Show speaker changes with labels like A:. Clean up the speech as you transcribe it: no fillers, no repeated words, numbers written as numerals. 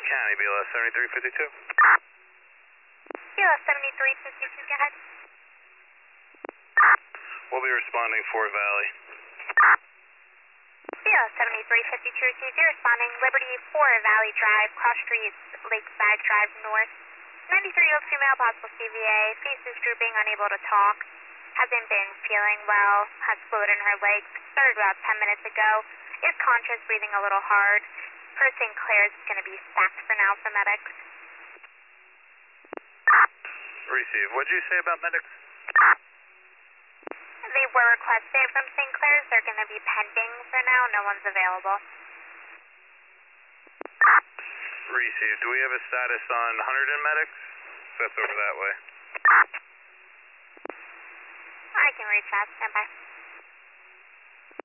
A: County, BLS 7352.
B: BLS 7352, go ahead.
A: We'll be responding Fort Valley.
B: BLS 7352, received. You're responding Liberty 4 Valley Drive, cross streets, Lakeside Drive North. 93-year-old female, possible CVA, faces drooping, unable to talk. Hasn't been feeling well, has fluid in her legs. Started about 10 minutes ago. Is conscious, breathing a little hard. Per St. Clair's is going to be stacked for now for medics.
A: Receive. What'd you say about medics?
B: They were requested from St. Clair's. They're going to be pending for now. No one's available.
A: Received. Do we have a status on Hunterdon medics? That's over that way.
B: I can reach out. Stand by.